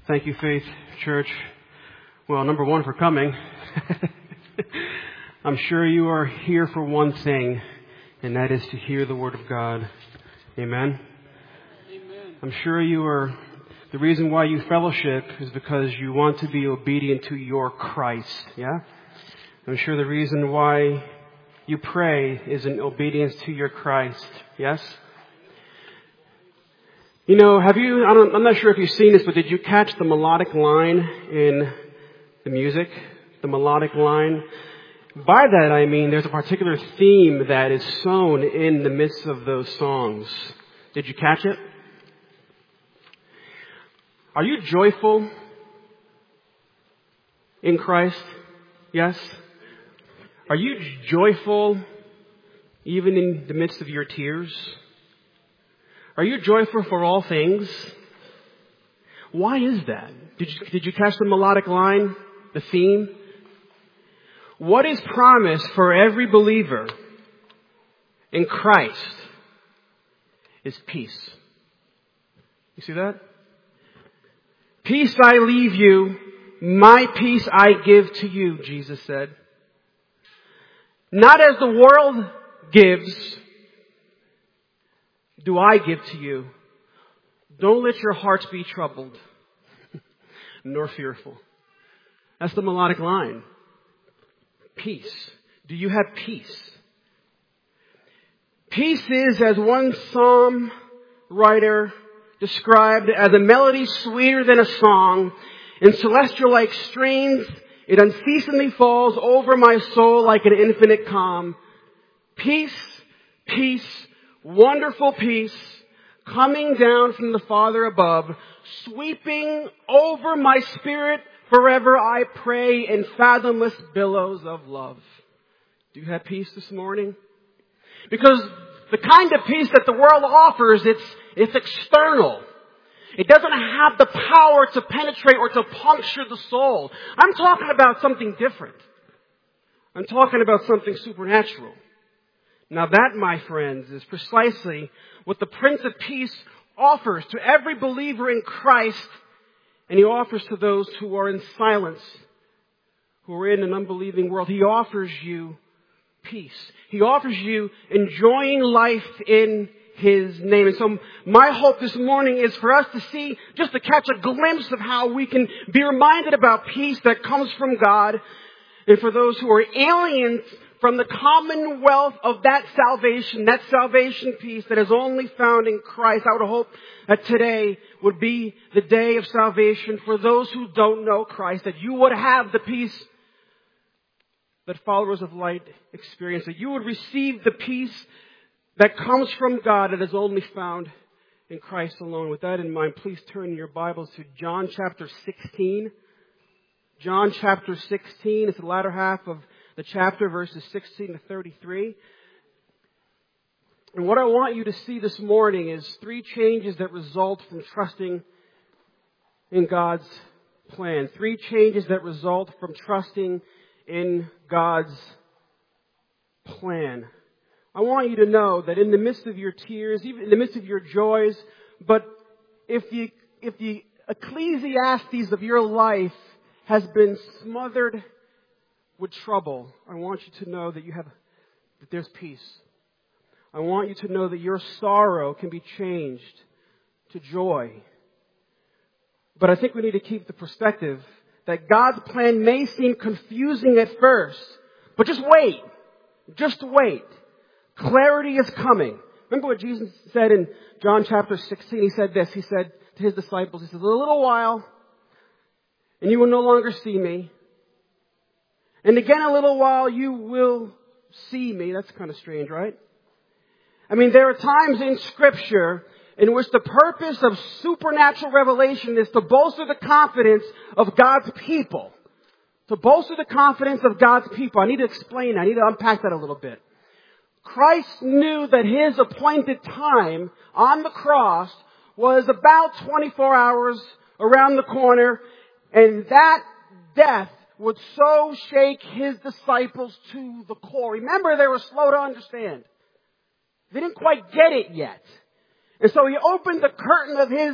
Thank you, Faith Church. Well, number one, for coming. I'm sure you are here for one thing, and that is to hear the Word of God. Amen? Amen. I'm sure the reason why you fellowship is because you want to be obedient to your Christ. Yeah? I'm sure the reason why you pray is in obedience to your Christ. Yes? You know, I'm not sure if you've seen this, but did you catch the melodic line in the music? The melodic line? By that I mean there's a particular theme that is sown in the midst of those songs. Did you catch it? Are you joyful in Christ? Yes? Are you joyful even in the midst of your tears? Are you joyful for all things? Why is that? Did you catch the melodic line? The theme? What is promised for every believer in Christ is peace. You see that? Peace I leave you, my peace I give to you, Jesus said. Not as the world gives, do I give to you. Don't let your hearts be troubled, nor fearful. That's the melodic line. Peace. Do you have peace? Peace is, as one psalm writer described, as a melody sweeter than a song. In celestial-like strains, it unceasingly falls over my soul like an infinite calm. Peace, peace, wonderful peace, coming down from the Father above, sweeping over my spirit forever I pray in fathomless billows of love. Do you have peace this morning? Because the kind of peace that the world offers, it's external. It doesn't have the power to penetrate or to puncture the soul. I'm talking about something different. I'm talking about something supernatural. Now that, my friends, is precisely what the Prince of Peace offers to every believer in Christ, and He offers to those who are in silence, who are in an unbelieving world. He offers you peace. He offers you enjoying life in His name. And so my hope this morning is for us to see, just to catch a glimpse of how we can be reminded about peace that comes from God, and for those who are aliens from the commonwealth of that salvation peace that is only found in Christ. I would hope that today would be the day of salvation for those who don't know Christ, that you would have the peace that followers of light experience, that you would receive the peace that comes from God that is only found in Christ alone. With that in mind, please turn your Bibles to John chapter 16. John chapter 16 is the latter half of the chapter, verses 16 to 33. And what I want you to see this morning is three changes that result from trusting in God's plan. Three changes that result from trusting in God's plan. I want you to know that in the midst of your tears, even in the midst of your joys, but if the Ecclesiastes of your life has been smothered with trouble, I want you to know that that there's peace. I want you to know that your sorrow can be changed to joy. But I think we need to keep the perspective that God's plan may seem confusing at first, but just wait. Just wait. Clarity is coming. Remember what Jesus said in John chapter 16? He said this. He said to His disciples, He said, "A little while, and you will no longer see me. And again, a little while, you will see me." That's kind of strange, right? I mean, there are times in Scripture in which the purpose of supernatural revelation is to bolster the confidence of God's people. To bolster the confidence of God's people. I need to explain that. I need to unpack that a little bit. Christ knew that His appointed time on the cross was about 24 hours around the corner, and that death would so shake His disciples to the core. Remember, they were slow to understand. They didn't quite get it yet. And so He opened the curtain of His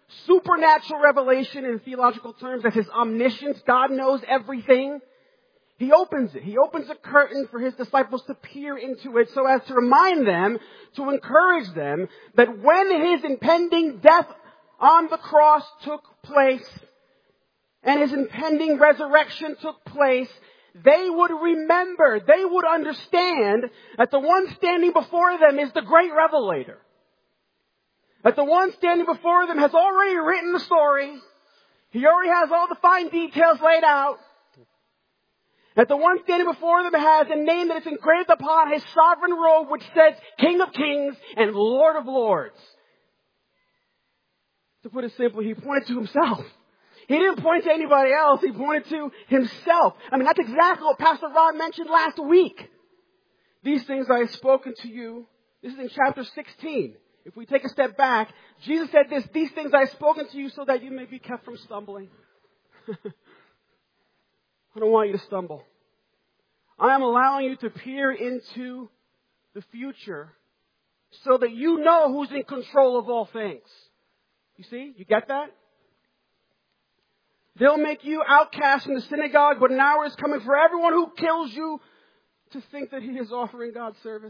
supernatural revelation in theological terms, that's his omniscience. God knows everything. He opens it. He opens a curtain for his disciples to peer into it so as to remind them, to encourage them, that when his impending death on the cross took place and his impending resurrection took place, they would remember, they would understand that the one standing before them is the great revelator. That the one standing before them has already written the story. He already has all the fine details laid out. That the one standing before them has a name that is engraved upon his sovereign robe which says King of Kings and Lord of Lords. To put it simply, he pointed to himself. He didn't point to anybody else. He pointed to himself. I mean, that's exactly what Pastor Ron mentioned last week. These things I have spoken to you. This is in chapter 16. If we take a step back, Jesus said this, these things I have spoken to you so that you may be kept from stumbling. I don't want you to stumble. I am allowing you to peer into the future so that you know who's in control of all things. You see? You get that? They'll make you outcast in the synagogue, but an hour is coming for everyone who kills you to think that he is offering God service.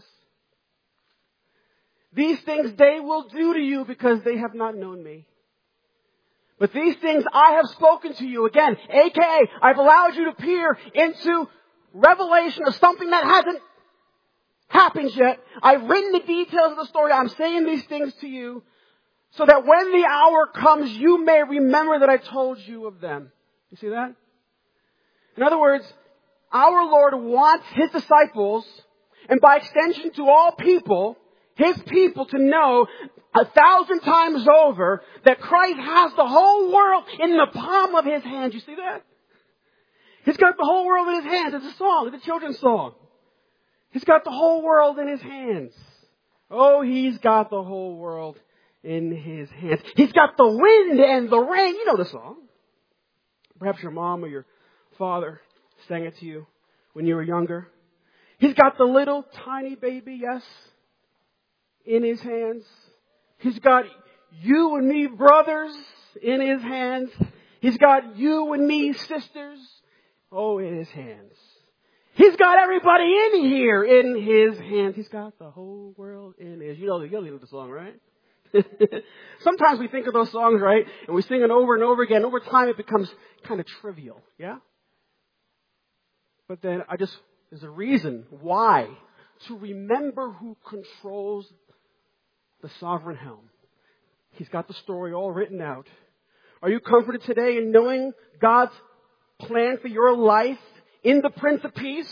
These things they will do to you because they have not known me. But these things I have spoken to you. Again, aka, I've allowed you to peer into revelation of something that hasn't happened yet. I've written the details of the story. I'm saying these things to you so that when the hour comes, you may remember that I told you of them. You see that? In other words, our Lord wants his disciples, and by extension to all people, his people to know 1,000 times over that Christ has the whole world in the palm of his hand. You see that? He's got the whole world in his hands. It's a song. It's a children's song. He's got the whole world in his hands. Oh, he's got the whole world in his hands. He's got the wind and the rain. You know the song. Perhaps your mom or your father sang it to you when you were younger. He's got the little tiny baby, yes, in his hands. He's got you and me, brothers, in his hands. He's got you and me, sisters, in his hands. He's got everybody in here in his hands. He's got the whole world in his. You know the song, right? Sometimes we think of those songs, right? And we sing it over and over again. Over time, it becomes kind of trivial, yeah? But then there's a reason why. To remember who controls the sovereign helm. He's got the story all written out. Are you comforted today in knowing God's plan for your life in the Prince of Peace?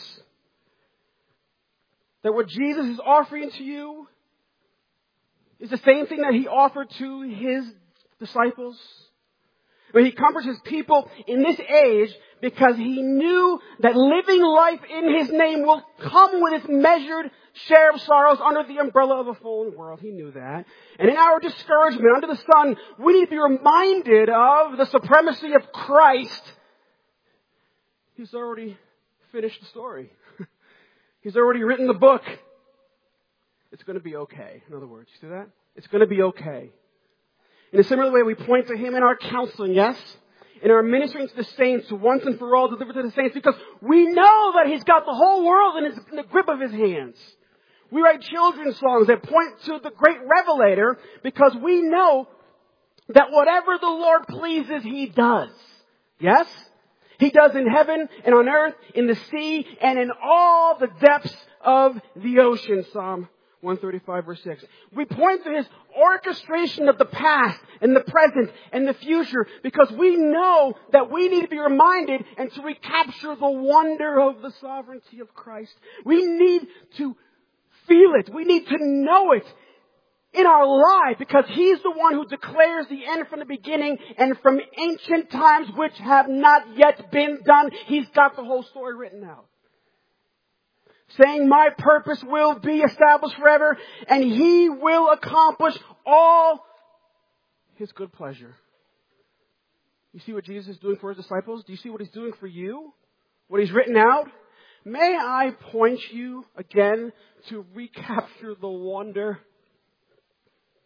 That what Jesus is offering to you is the same thing that he offered to his disciples? When he comforts his people in this age because he knew that living life in his name will come with its measured share of sorrows under the umbrella of a fallen world. He knew that. And in our discouragement under the sun, we need to be reminded of the supremacy of Christ. He's already finished the story. He's already written the book. It's going to be okay. In other words, you see that? It's going to be okay. In a similar way, we point to him in our counseling, yes? In our ministering to the saints, to once and for all deliver to the saints, because we know that he's got the whole world in the grip of his hands. We write children's songs that point to the great revelator because we know that whatever the Lord pleases, he does. Yes? He does in heaven and on earth, in the sea, and in all the depths of the ocean. Psalm 135 verse 6. We point to his orchestration of the past and the present and the future because we know that we need to be reminded and to recapture the wonder of the sovereignty of Christ. We need to feel it. We need to know it in our life because he's the one who declares the end from the beginning and from ancient times which have not yet been done. He's got the whole story written out. Saying my purpose will be established forever and he will accomplish all his good pleasure. You see what Jesus is doing for his disciples? Do you see what he's doing for you? What he's written out? May I point you again to recapture the wonder?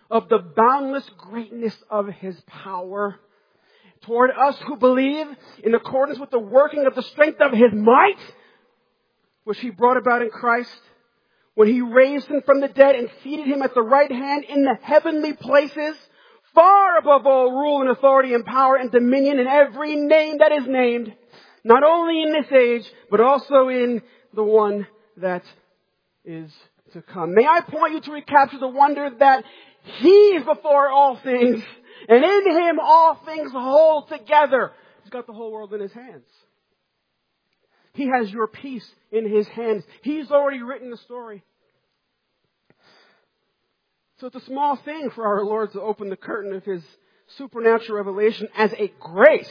of the boundless greatness of His power toward us who believe in accordance with the working of the strength of His might, which He brought about in Christ, when He raised Him from the dead and seated Him at the right hand in the heavenly places, far above all rule and authority and power and dominion and every name that is named, not only in this age, but also in the one that is to come. May I point you to recapture the wonder that He is before all things, and in Him all things hold together. He's got the whole world in His hands. He has your peace in His hands. He's already written the story. So it's a small thing for our Lord to open the curtain of His supernatural revelation as a grace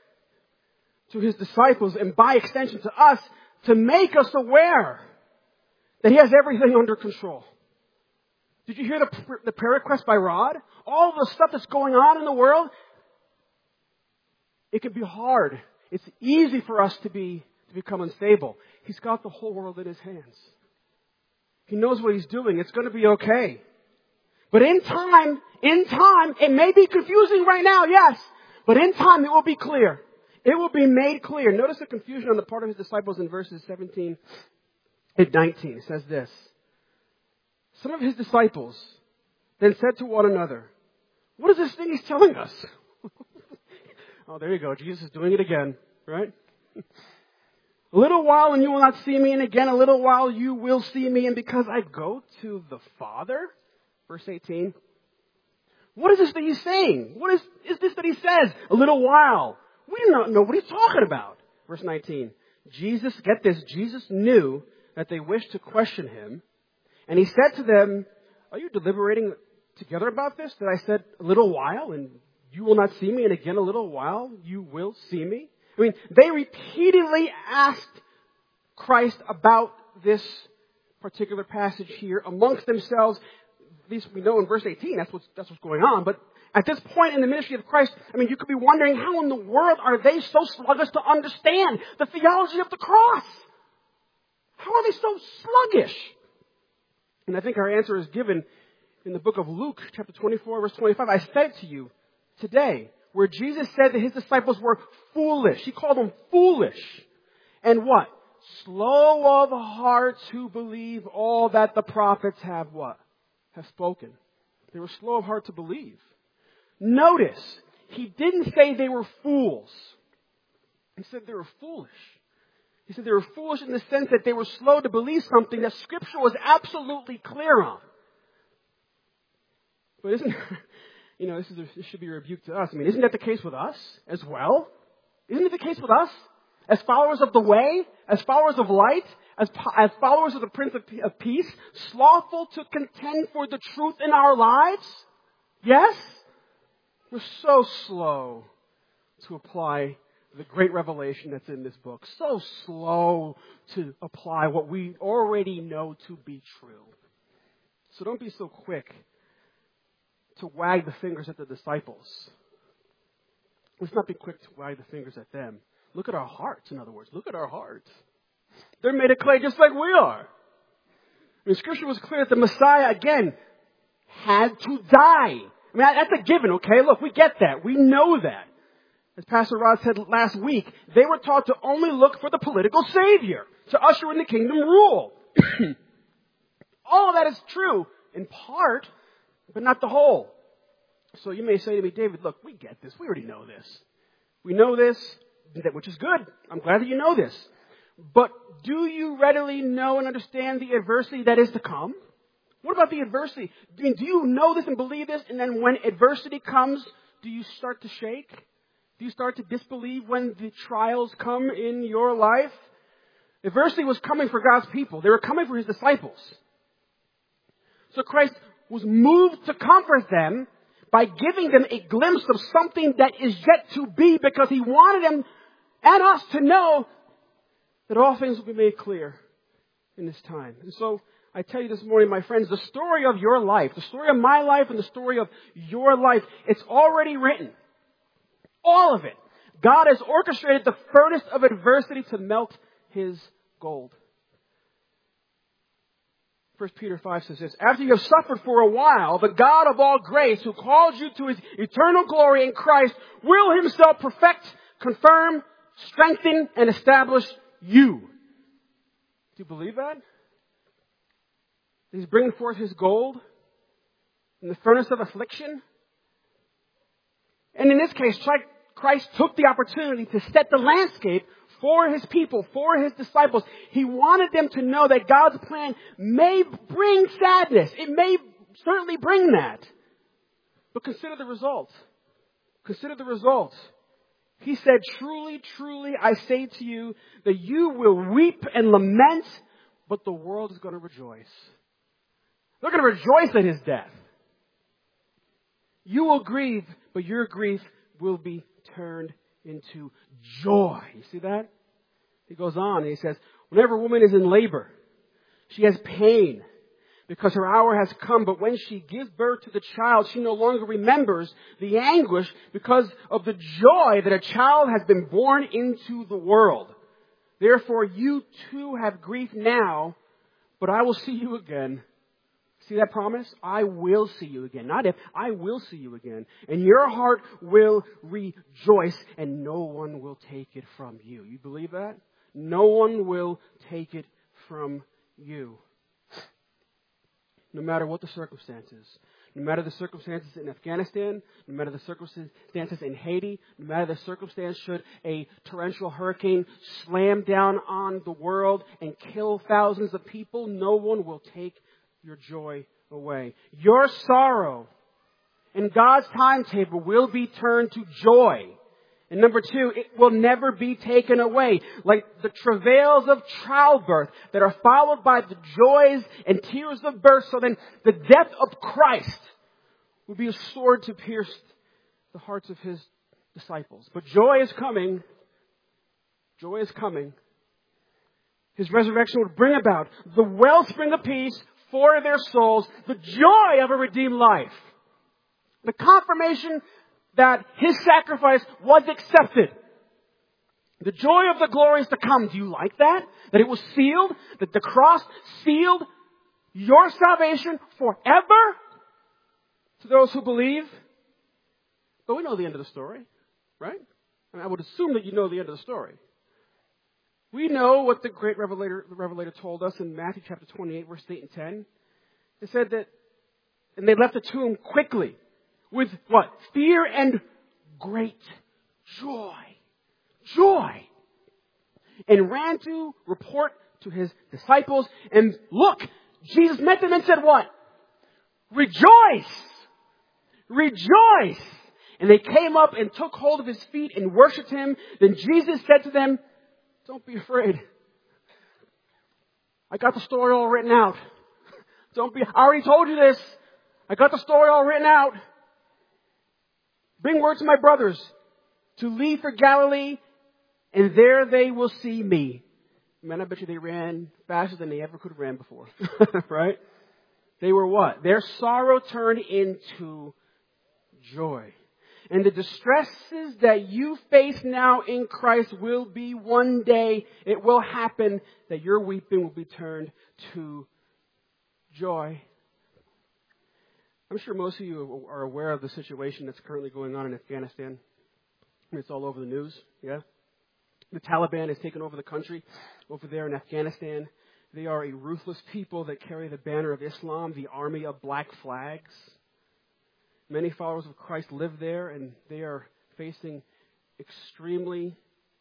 to His disciples and by extension to us to make us aware that He has everything under control. Did you hear the prayer request by Rod? All the stuff that's going on in the world, it can be hard. It's easy for us to become unstable. He's got the whole world in His hands. He knows what He's doing. It's going to be okay. But in time, it may be confusing right now, yes. But in time, it will be clear. It will be made clear. Notice the confusion on the part of His disciples in verses 17 and 19. It says this. Some of His disciples then said to one another, "What is this thing He's telling us?" Oh, there you go. Jesus is doing it again, right? "A little while and you will not see me, and again a little while you will see me, and because I go to the Father." Verse 18. What is this that He's saying? What is this that He says? A little while. We do not know what He's talking about. Verse 19. Jesus, get this, Jesus knew that they wished to question Him. And He said to them, "Are you deliberating together about this? That I said a little while and you will not see me, and again a little while you will see me?" I mean, they repeatedly asked Christ about this particular passage here amongst themselves. At least we know in verse 18 that's what's going on. But at this point in the ministry of Christ, I mean, you could be wondering, how in the world are they so sluggish to understand the theology of the cross? How are they so sluggish? And I think our answer is given in the book of Luke, chapter 24, verse 25. "I said to you today," where Jesus said that His disciples were foolish. He called them foolish. And what? Slow of heart to believe all that the prophets have what? Have spoken. They were slow of heart to believe. Notice, He didn't say they were fools. He said they were foolish. He said they were foolish in the sense that they were slow to believe something that Scripture was absolutely clear on. But isn't, this should be a rebuke to us. I mean, isn't that the case with us as well? Isn't it the case with us? As followers of the way, as followers of light, as followers of the Prince of Peace, slothful to contend for the truth in our lives? Yes? We're so slow to apply the great revelation that's in this book. So slow to apply what we already know to be true. So don't be so quick to wag the fingers at the disciples. Let's not be quick to wag the fingers at them. Look at our hearts, in other words. Look at our hearts. They're made of clay just like we are. I mean, Scripture was clear that the Messiah, again, had to die. I mean, that's a given, okay? Look, we get that. We know that. As Pastor Rod said last week, they were taught to only look for the political savior to usher in the kingdom rule. All of that is true in part, but not the whole. So you may say to me, "David, look, we get this. We already know this. We know this, which is good. I'm glad that you know this. But do you readily know and understand the adversity that is to come?" What about the adversity? I mean, do you know this and believe this? And then when adversity comes, do you start to shake? Do you start to disbelieve when the trials come in your life? Adversity was coming for God's people. They were coming for His disciples. So Christ was moved to comfort them by giving them a glimpse of something that is yet to be, because He wanted them and us to know that all things will be made clear in this time. And so I tell you this morning, my friends, the story of your life, the story of my life and the story of your life, it's already written. All of it. God has orchestrated the furnace of adversity to melt His gold. 1 Peter 5 says this, after you have suffered for a while, the God of all grace, who called you to His eternal glory in Christ, will Himself perfect, confirm, strengthen, and establish you. Do you believe that? He's bringing forth His gold in the furnace of affliction? And in this case, Christ took the opportunity to set the landscape for His people, for His disciples. He wanted them to know that God's plan may bring sadness. It may certainly bring that. But consider the results. Consider the results. He said, truly, truly, I say to you that you will weep and lament, but the world is going to rejoice. They're going to rejoice at His death. You will grieve, but your grief will be turned into joy. You see that? He goes on and he says, whenever a woman is in labor, she has pain because her hour has come. But when she gives birth to the child, she no longer remembers the anguish because of the joy that a child has been born into the world. Therefore, you too have grief now, but I will see you again. See that promise? I will see you again. Not if, I will see you again. And your heart will rejoice and no one will take it from you. You believe that? No one will take it from you. No matter what the circumstances. No matter the circumstances in Afghanistan, no matter the circumstances in Haiti, no matter the circumstance should a torrential hurricane slam down on the world and kill thousands of people, no one will take your joy away. Your sorrow in God's timetable will be turned to joy. And number two, it will never be taken away. Like the travails of childbirth that are followed by the joys and tears of birth, so then the death of Christ will be a sword to pierce the hearts of His disciples. But joy is coming. Joy is coming. His resurrection will bring about the wellspring of peace for their souls, the joy of a redeemed life. The confirmation that His sacrifice was accepted. The joy of the glory is to come. Do you like that? That it was sealed? That the cross sealed your salvation forever? To those who believe? But we know the end of the story, right? I mean, I would assume that you know the end of the story. We know what the great Revelator told us in Matthew chapter 28, verse 8 and 10. It said that, and they left the tomb quickly with what? Fear and great joy. Joy. And ran to report to His disciples. And look, Jesus met them and said what? Rejoice! Rejoice! And they came up and took hold of His feet and worshipped Him. Then Jesus said to them, don't be afraid. I got the story all written out. I already told you this. I got the story all written out. Bring word to my brothers to leave for Galilee, and there they will see me. Man, I bet you they ran faster than they ever could have ran before. Right? They were what? Their sorrow turned into joy. And the distresses that you face now in Christ will be one day, it will happen, that your weeping will be turned to joy. I'm sure most of you are aware of the situation that's currently going on in Afghanistan. I mean, it's all over the news, yeah? The Taliban has taken over the country over there in Afghanistan. They are a ruthless people that carry the banner of Islam, the army of black flags. Many followers of Christ live there, and they are facing extremely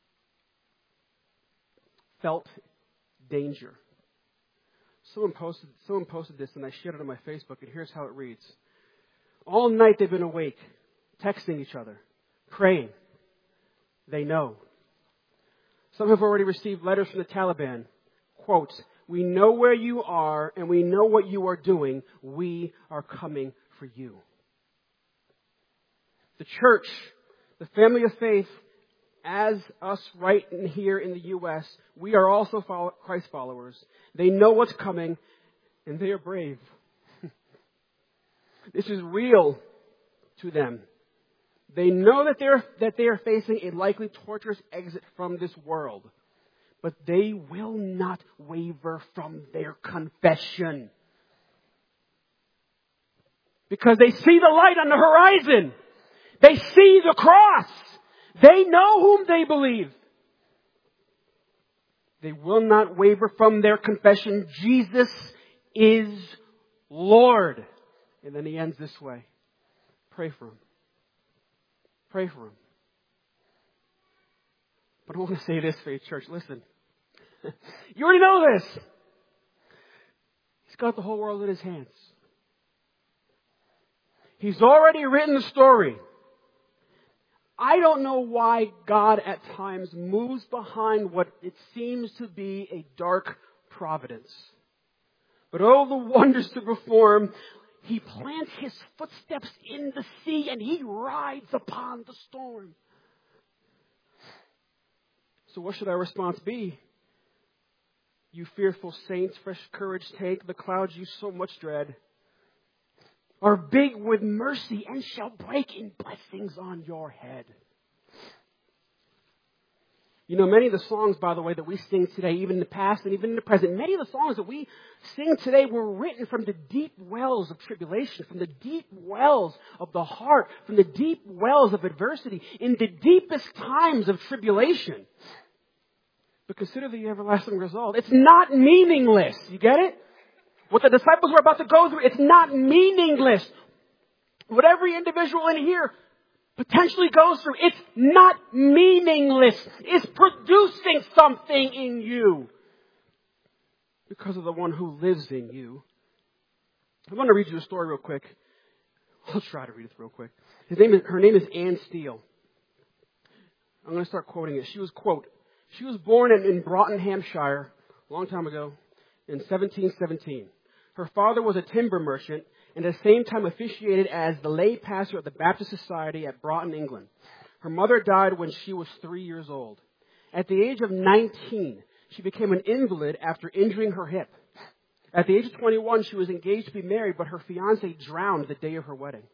felt danger. Someone posted this, and I shared it on my Facebook, and here's how it reads. All night they've been awake, texting each other, praying. They know. Some have already received letters from the Taliban. Quote, we know where you are, and we know what you are doing. We are coming for you. The church, the family of faith, as us right in here in the U.S., we are also Christ followers. They know what's coming, and they are brave. This is real to them. They know that they are facing a likely torturous exit from this world, but they will not waver from their confession. Because they see the light on the horizon. They see the cross. They know whom they believe. They will not waver from their confession. Jesus is Lord. And then he ends this way. Pray for him. Pray for him. But I want to say this for you, church. Listen. You already know this. He's got the whole world in his hands. He's already written the story. I don't know why God at times moves behind what it seems to be a dark providence. But oh, the wonders to perform. He plants his footsteps in the sea and he rides upon the storm. So what should our response be? You fearful saints, fresh courage take. The clouds you so much dread are big with mercy and shall break in blessings on your head. You know, many of the songs, by the way, that we sing today, even in the past and even in the present, many of the songs that we sing today were written from the deep wells of tribulation, from the deep wells of the heart, from the deep wells of adversity, in the deepest times of tribulation. But consider the everlasting result. It's not meaningless. You get it? What the disciples were about to go through, it's not meaningless. What every individual in here potentially goes through, it's not meaningless. It's producing something in you because of the one who lives in you. I want to read you a story real quick. I'll try to read it real quick. Her name is Anne Steele. I'm going to start quoting it. She was, quote, she was born in Broughton, Hampshire, a long time ago, in 1717. Her father was a timber merchant and at the same time officiated as the lay pastor of the Baptist Society at Broughton, England. Her mother died when she was 3 years old. At the age of 19, she became an invalid after injuring her hip. At the age of 21, she was engaged to be married, but her fiancé drowned the day of her wedding.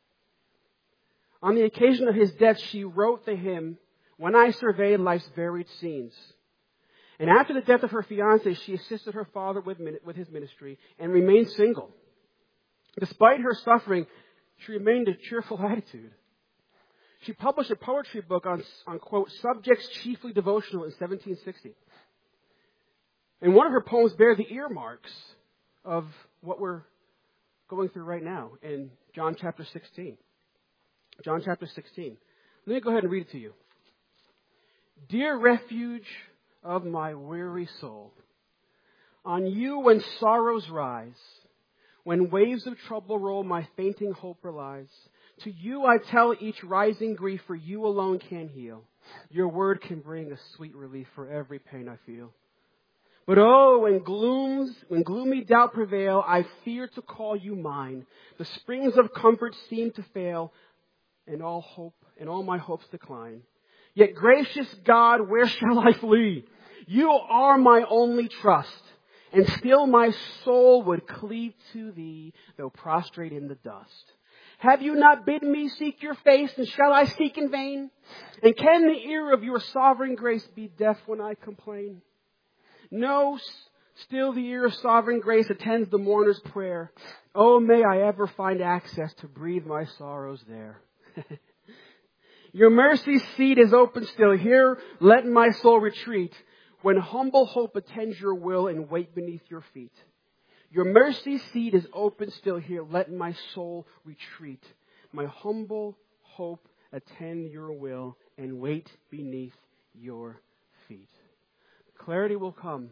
On the occasion of his death, she wrote the hymn, When I Survey Life's Varied Scenes. And after the death of her fiancé, she assisted her father with his ministry and remained single. Despite her suffering, she remained a cheerful attitude. She published a poetry book on quote, subjects chiefly devotional in 1760. And one of her poems bear the earmarks of what we're going through right now in John chapter 16. John chapter 16. Let me go ahead and read it to you. Dear refuge of my weary soul, on you when sorrows rise, when waves of trouble roll, my fainting hope relies. To you I tell each rising grief, for you alone can heal. Your word can bring a sweet relief for every pain I feel. But oh, when gloomy doubt prevail, I fear to call you mine. The springs of comfort seem to fail, and all my hopes decline. Yet gracious God, where shall I flee? You are my only trust, and still my soul would cleave to thee, though prostrate in the dust. Have you not bidden me seek your face, and shall I seek in vain? And can the ear of your sovereign grace be deaf when I complain? No, still the ear of sovereign grace attends the mourner's prayer. Oh, may I ever find access to breathe my sorrows there. Your mercy seat is open still. Here let my soul retreat, when humble hope attends your will and wait beneath your feet. Your mercy seat is open still. Here let my soul retreat. My humble hope attend your will and wait beneath your feet. Clarity will come.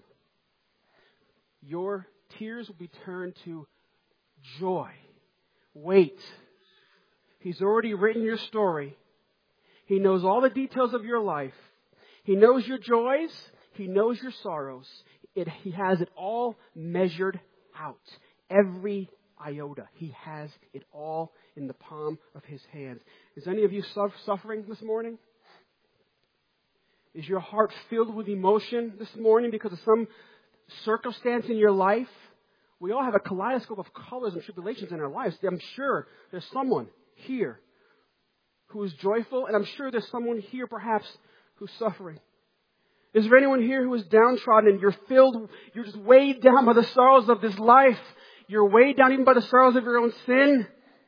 Your tears will be turned to joy. Wait. He's already written your story. He knows all the details of your life. He knows your joys. He knows your sorrows. He has it all measured out. Every iota. He has it all in the palm of his hands. Is any of you suffering this morning? Is your heart filled with emotion this morning because of some circumstance in your life? We all have a kaleidoscope of colors and tribulations in our lives. I'm sure there's someone here who is joyful, and I'm sure there's someone here perhaps who's suffering. Is there anyone here who is downtrodden and you're just weighed down by the sorrows of this life? You're weighed down even by the sorrows of your own sin.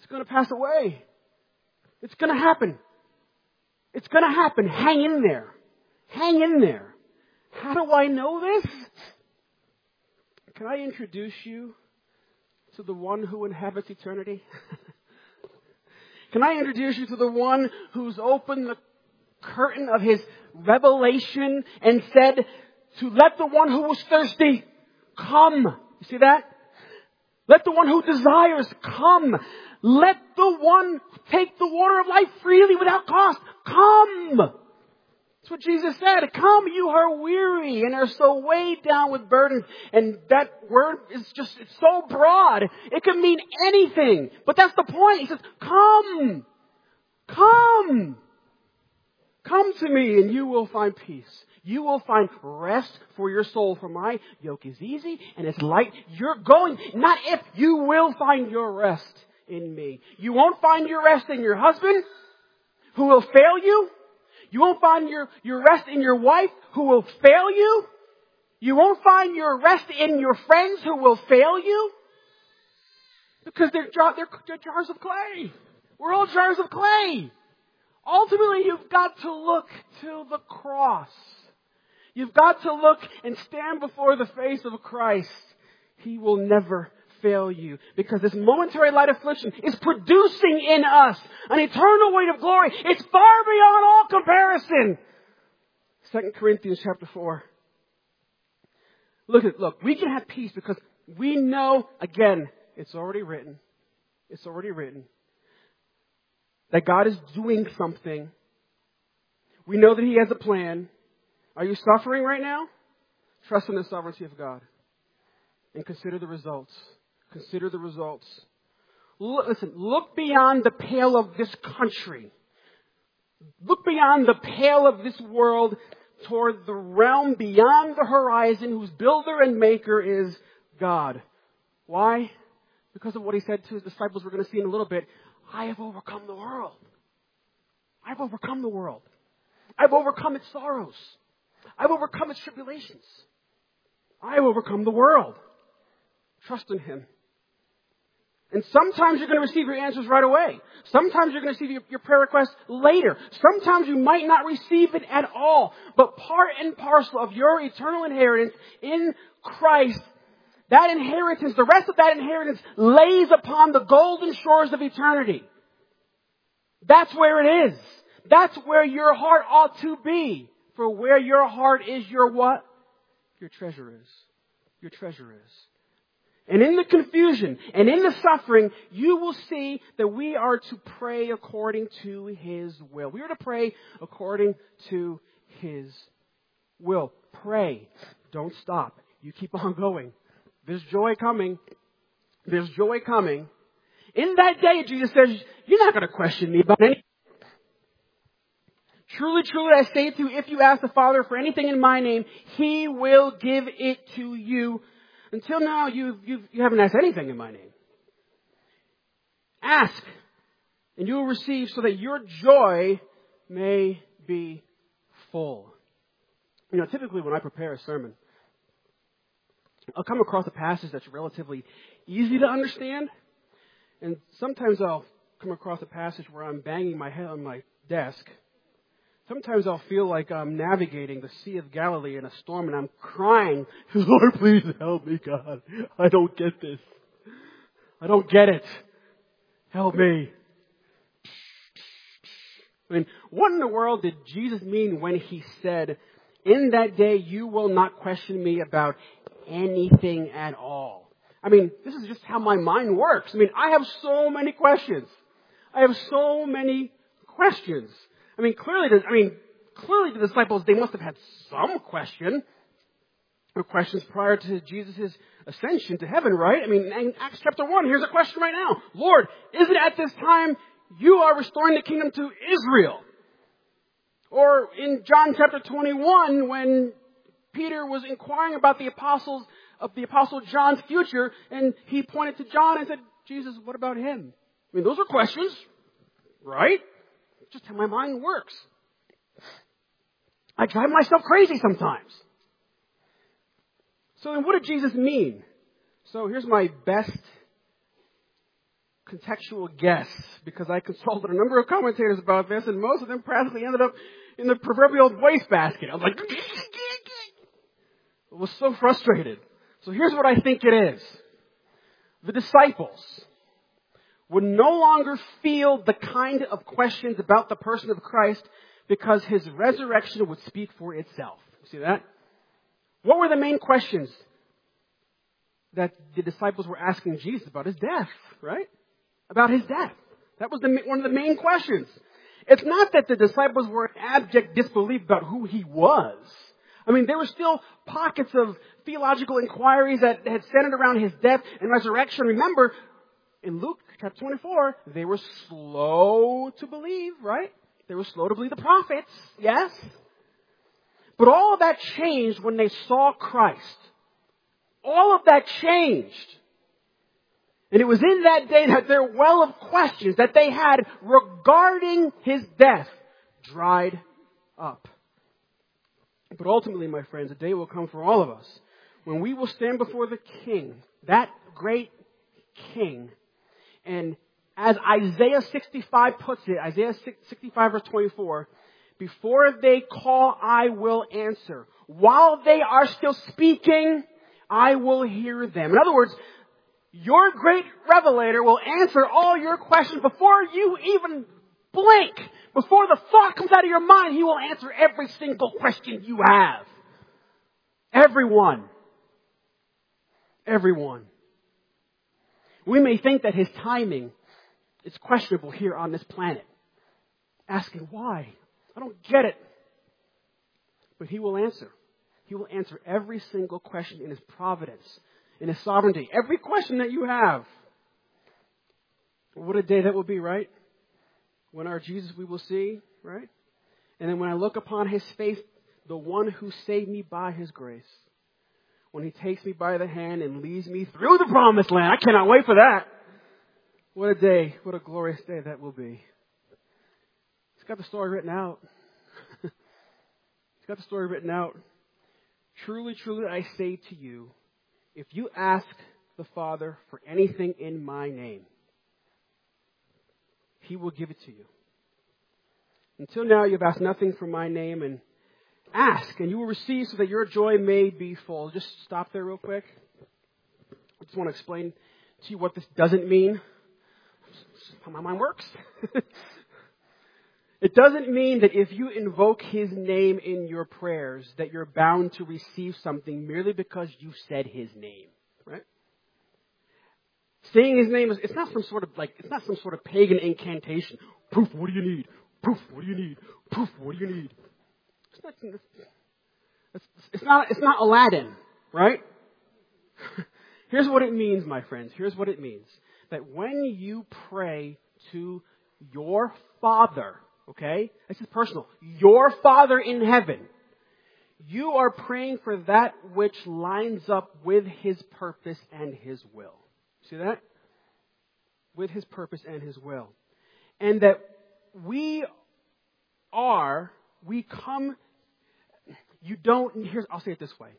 It's going to pass away. It's going to happen. It's going to happen. Hang in there. Hang in there. How do I know this? Can I introduce you to the one who inhabits eternity? Can I introduce you to the one who's opened the curtain of his revelation and said to let the one who was thirsty come. You see that? Let the one who desires come. Let the one take the water of life freely without cost. Come. That's what Jesus said. Come, you who are weary and are so weighed down with burdens. And that word is just, it's so broad. It can mean anything. But that's the point. He says, come. Come. Come to me and you will find peace. You will find rest for your soul. For my yoke is easy and it's light. You're going, not if, you will find your rest in me. You won't find your rest in your husband who will fail you. You won't find your rest in your wife who will fail you. You won't find your rest in your friends who will fail you. Because they're jars of clay. We're all jars of clay. Ultimately, you've got to look to the cross. You've got to look and stand before the face of Christ. He will never fail you. Because this momentary light affliction is producing in us an eternal weight of glory. It's far beyond all comparison. 2 Corinthians chapter 4. Look, we can have peace because we know, again, it's already written. It's already written. That God is doing something. We know that He has a plan. Are you suffering right now? Trust in the sovereignty of God. And consider the results. Consider the results. Listen, look beyond the pale of this country. Look beyond the pale of this world toward the realm beyond the horizon whose builder and maker is God. Why? Because of what He said to His disciples we're going to see in a little bit. I have overcome the world. I've overcome the world. I've overcome its sorrows. I've overcome its tribulations. I have overcome the world. Trust in Him. And sometimes you're going to receive your answers right away. Sometimes you're going to receive your prayer requests later. Sometimes you might not receive it at all. But part and parcel of your eternal inheritance in Christ, that inheritance, the rest of that inheritance lays upon the golden shores of eternity. That's where it is. That's where your heart ought to be. For where your heart is, your what? Your treasure is. Your treasure is. And in the confusion and in the suffering, you will see that we are to pray according to His will. We are to pray according to His will. Pray. Don't stop. You keep on going. There's joy coming. There's joy coming. In that day, Jesus says, you're not going to question me about anything. Truly, truly, I say to you, if you ask the Father for anything in my name, He will give it to you. Until now, you haven't asked anything in my name. Ask, and you will receive so that your joy may be full. You know, typically when I prepare a sermon, I'll come across a passage that's relatively easy to understand. And sometimes I'll come across a passage where I'm banging my head on my desk. Sometimes I'll feel like I'm navigating the Sea of Galilee in a storm and I'm crying, Lord, please help me, God. I don't get this. I don't get it. Help me. I mean, what in the world did Jesus mean when He said, in that day you will not question me about anything at all? I mean, this is just how my mind works. I mean, I have so many questions. I have so many questions. I mean, clearly the disciples, they must have had some question or questions prior to Jesus' ascension to heaven, right? I mean, in Acts chapter 1, here's a question right now. Lord, is it at this time you are restoring the kingdom to Israel? Or in John chapter 21, when Peter was inquiring about the apostle John's future, and he pointed to John and said, Jesus, what about him? I mean, those are questions, right? Just how my mind works. I drive myself crazy sometimes. So then what did Jesus mean? So here's my best contextual guess because I consulted a number of commentators about this, and most of them practically ended up in the proverbial wastebasket. I was like, I was so frustrated. So here's what I think it is. The disciples would no longer field the kind of questions about the person of Christ because his resurrection would speak for itself. You see that? What were the main questions that the disciples were asking Jesus about? His death, right? About his death. That was one of the main questions. It's not that the disciples were in abject disbelief about who he was. I mean, there were still pockets of theological inquiries that had centered around his death and resurrection. Remember, in Luke chapter 24, they were slow to believe, right? They were slow to believe the prophets, yes? But all of that changed when they saw Christ. All of that changed. And it was in that day that their well of questions that they had regarding his death dried up. But ultimately, my friends, a day will come for all of us when we will stand before the King, that great King. And as Isaiah 65 puts it, Isaiah 65 verse 24, before they call, I will answer. While they are still speaking, I will hear them. In other words, your great revelator will answer all your questions before you even blink. Before the thought comes out of your mind, he will answer every single question you have. Everyone. Everyone. We may think that his timing is questionable here on this planet. Asking why? I don't get it. But he will answer. He will answer every single question in his providence, in his sovereignty. Every question that you have. What a day that will be, right? When our Jesus we will see, right? And then when I look upon his face, the one who saved me by his grace. When he takes me by the hand and leads me through the promised land. I cannot wait for that. What a day. What a glorious day that will be. He's got the story written out. He's got the story written out. Truly, truly, I say to you, if you ask the Father for anything in my name, he will give it to you. Until now, you've asked nothing for my name, and ask, and you will receive so that your joy may be full. Just stop there real quick. I just want to explain to you what this doesn't mean. How my mind works. It doesn't mean that if you invoke his name in your prayers, that you're bound to receive something merely because you said his name, right? Saying his name it's not some sort of pagan incantation. Poof, what do you need? Poof, what do you need? Poof, what do you need? It's not Aladdin, right? Here's what it means, my friends. Here's what it means. That when you pray to your Father, okay? This is personal. Your Father in heaven. You are praying for that which lines up with his purpose and his will. See that? With his purpose and his will. And that I'll say it this way.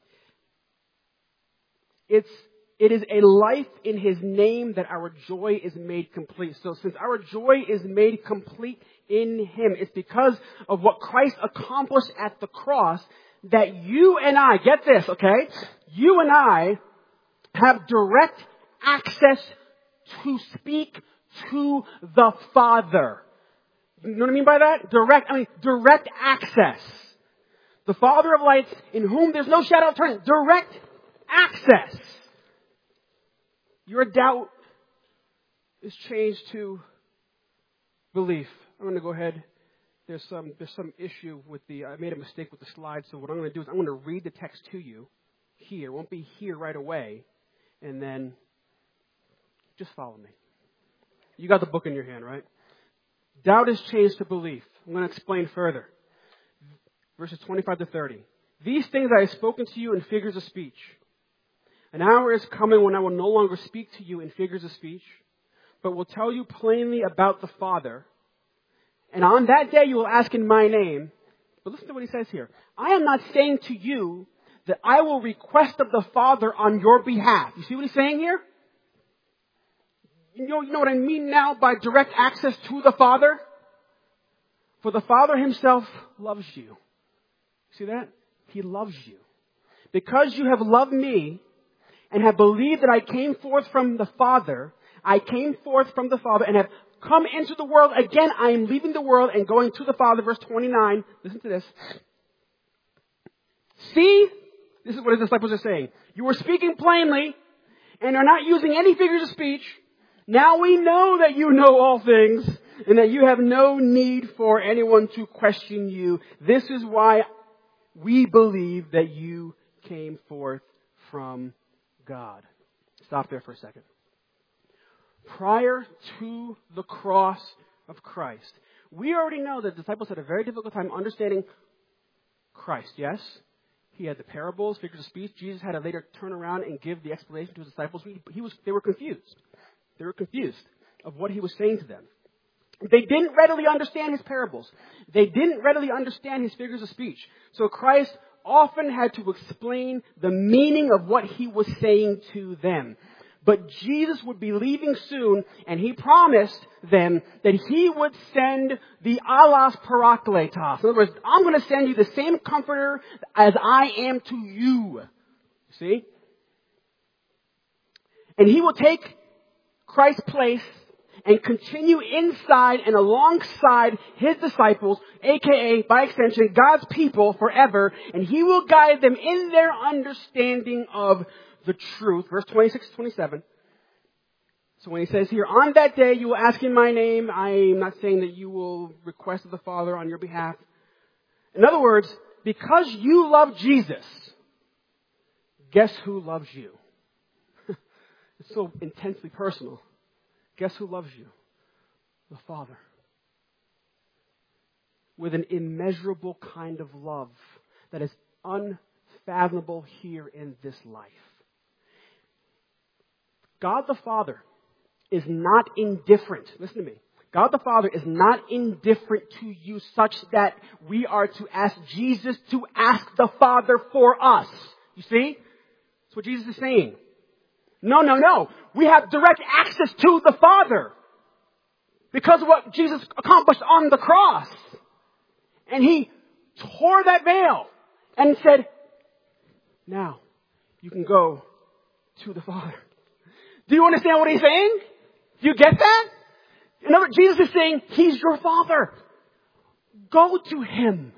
It is a life in his name that our joy is made complete. So since our joy is made complete in him, it's because of what Christ accomplished at the cross that you and I, get this, okay? You and I have direct access to speak to the Father. You know what I mean by that? Direct access. The Father of lights, in whom there's no shadow of turning. Direct access. Your doubt is changed to belief. I'm going to go ahead. There's some issue with I made a mistake with the slide. So what I'm going to do is I'm going to read the text to you here. It won't be here right away. And then just follow me. You got the book in your hand, right? Doubt is changed to belief. I'm going to explain further. Verses 25 to 30. These things I have spoken to you in figures of speech. An hour is coming when I will no longer speak to you in figures of speech, but will tell you plainly about the Father. And on that day you will ask in my name. But listen to what he says here. I am not saying to you that I will request of the Father on your behalf. You see what he's saying here? You know what I mean now by direct access to the Father? For the Father himself loves you. See that? He loves you. Because you have loved me and have believed that I came forth from the Father, I came forth from the Father and have come into the world. Again, I am leaving the world and going to the Father. Verse 29. Listen to this. See, this is what his disciples are saying. You are speaking plainly and are not using any figures of speech. Now we know that you know all things and that you have no need for anyone to question you. This is why we believe that you came forth from God. Stop there for a second. Prior to the cross of Christ, we already know that the disciples had a very difficult time understanding Christ, yes? He had the parables, figures of speech. Jesus had to later turn around and give the explanation to his disciples. They were confused. They were confused of what he was saying to them. They didn't readily understand his parables. They didn't readily understand his figures of speech. So Christ often had to explain the meaning of what he was saying to them. But Jesus would be leaving soon, and he promised them that he would send the allos parakletos. In other words, I'm going to send you the same comforter as I am to you. See? And he will take Christ's place and continue inside and alongside his disciples, aka, by extension, God's people forever, and he will guide them in their understanding of the truth. Verse 26 to 27. So when he says here, on that day you will ask in my name, I'm not saying that you will request of the Father on your behalf. In other words, because you love Jesus, guess who loves you? It's so intensely personal. Guess who loves you? The Father. With an immeasurable kind of love that is unfathomable here in this life. God the Father is not indifferent. Listen to me. God the Father is not indifferent to you such that we are to ask Jesus to ask the Father for us. You see? That's what Jesus is saying. No. We have direct access to the Father because of what Jesus accomplished on the cross. And he tore that veil and said, now you can go to the Father. Do you understand what he's saying? Do you get that? In other words, Jesus is saying, he's your Father. Go to him.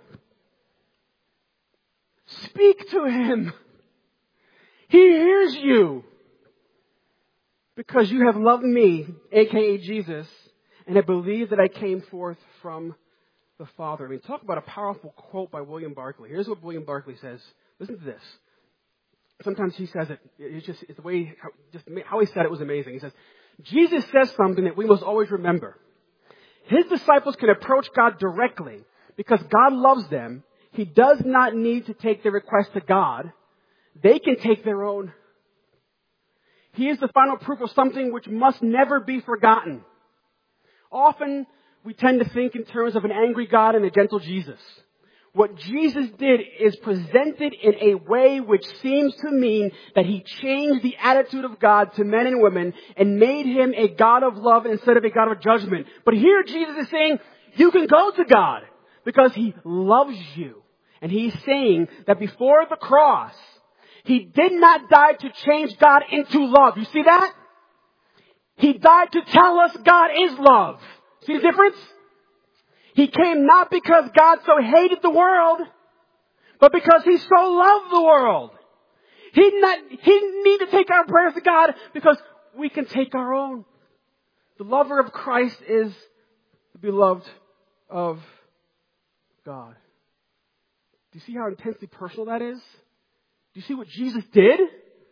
Speak to him. He hears you. Because you have loved me, aka Jesus, and have believed that I came forth from the Father. I mean, talk about a powerful quote by William Barclay. Here's what William Barclay says. Listen to this. Sometimes he says it. It's the way, how he said it was amazing. He says, Jesus says something that we must always remember. His disciples can approach God directly because God loves them. He does not need to take their request to God. They can take their own. He is the final proof of something which must never be forgotten. Often, we tend to think in terms of an angry God and a gentle Jesus. What Jesus did is presented in a way which seems to mean that he changed the attitude of God to men and women and made him a God of love instead of a God of judgment. But here Jesus is saying, you can go to God because he loves you. And he's saying that before the cross, he did not die to change God into love. You see that? He died to tell us God is love. See the difference? He came not because God so hated the world, but because he so loved the world. He didn't need to take our prayers to God because we can take our own. The lover of Christ is the beloved of God. Do you see how intensely personal that is? Do you see what Jesus did?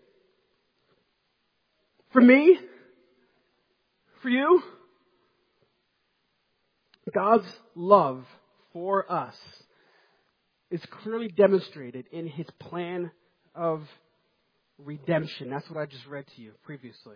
For me? For you? God's love for us is clearly demonstrated in his plan of redemption. That's what I just read to you previously.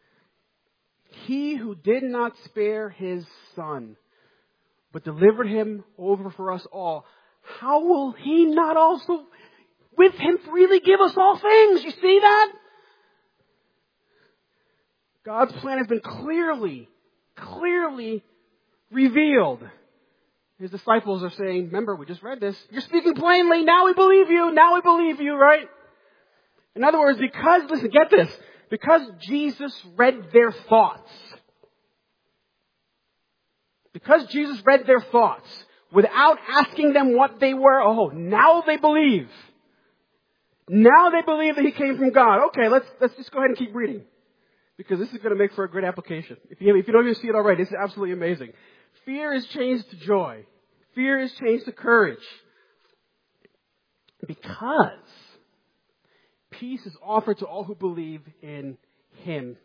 He who did not spare his Son, but delivered him over for us all, how will he not also with him freely give us all things? You see that? God's plan has been clearly revealed. His disciples are saying, remember, we just read this. You're speaking plainly. Now we believe you, right? In other words, listen, get this. Because Jesus read their thoughts. Because Jesus read their thoughts without asking them what they were, now they believe. Now they believe that He came from God. Okay, let's just go ahead and keep reading. Because this is going to make for a great application. If you don't even see it already, this is absolutely amazing. Fear is changed to joy. Fear is changed to courage. Because peace is offered to all who believe in Him.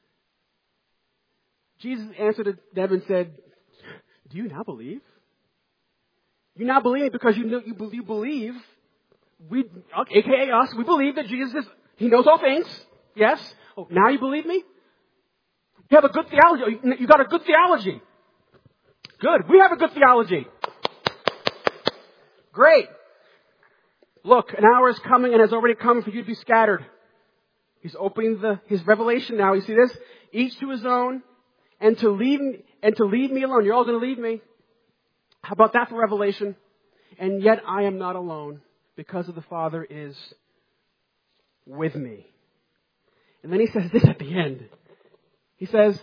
Jesus answered them and said, do you now believe? You now believe because you believe. AKA us, we believe that Jesus He knows all things. Yes. Oh, now you believe me? You have a good theology. You got a good theology. Good. We have a good theology. Great. Look, an hour is coming and has already come for you to be scattered. He's opening His revelation now. You see this? Each to his own, and to leave me alone. You're all going to leave me. How about that for revelation? And yet I am not alone, because the Father is with me. And then He says this at the end. He says,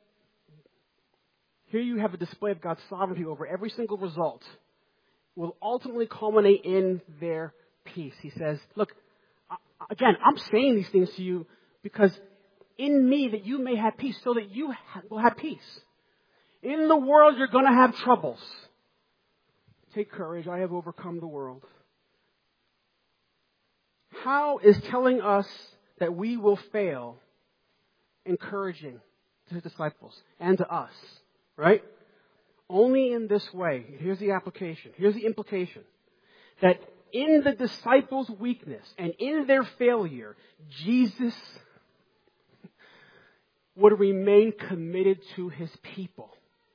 here you have a display of God's sovereignty over every single result. Will ultimately culminate in their peace. He says, look, again, I'm saying these things to you because in me that you may have peace, so that you will have peace. In the world you're going to have troubles. Take courage, I have overcome the world. How is telling us that we will fail encouraging to His disciples and to us? Right? Only in this way. Here's the application. Here's the implication. That in the disciples' weakness and in their failure, Jesus would remain committed to His people.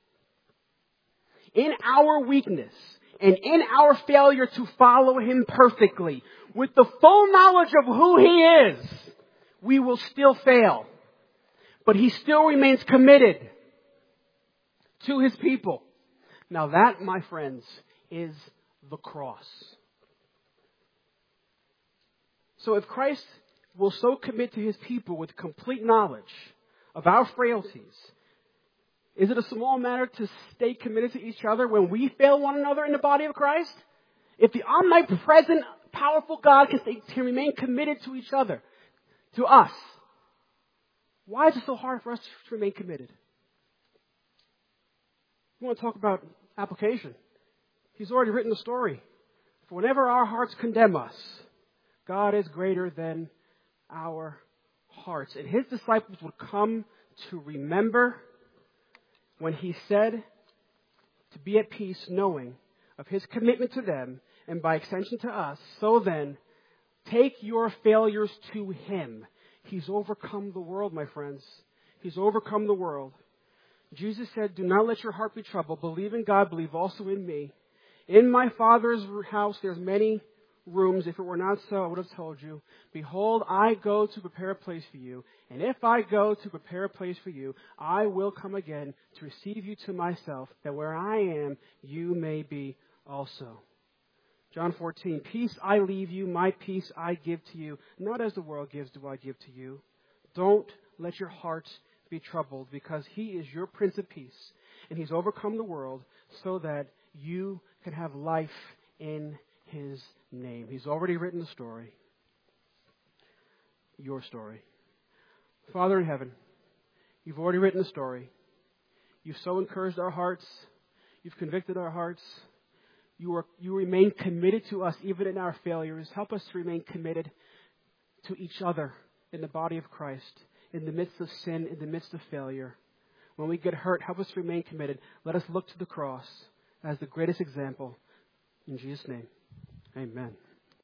In our weakness and in our failure to follow Him perfectly, with the full knowledge of who He is, we will still fail. But He still remains committed to His people. Now that, my friends, is the cross. So if Christ will so commit to His people with complete knowledge of our frailties, is it a small matter to stay committed to each other when we fail one another in the body of Christ? If the omnipresent, powerful God can remain committed to each other, to us, why is it so hard for us to remain committed? We want to talk about application. He's already written the story. For whenever our hearts condemn us, God is greater than our hearts. And His disciples would come to remember when He said to be at peace, knowing of His commitment to them and by extension to us. So then, take your failures to Him. He's overcome the world, my friends. He's overcome the world. Jesus said, do not let your heart be troubled. Believe in God, believe also in me. In my Father's house there's many rooms. If it were not so, I would have told you. Behold, I go to prepare a place for you. And if I go to prepare a place for you, I will come again to receive you to myself, that where I am, you may be also. John 14, peace I leave you, my peace I give to you. Not as the world gives do I give to you. Don't let your hearts be troubled, because He is your Prince of Peace. And He's overcome the world so that you can have life in His name. He's already written the story. Your story. Father in heaven, You've already written the story. You've so encouraged our hearts. You've convicted our hearts. You remain committed to us even in our failures. Help us to remain committed to each other in the body of Christ, in the midst of sin, in the midst of failure. When we get hurt, help us to remain committed. Let us look to the cross as the greatest example. In Jesus' name, amen.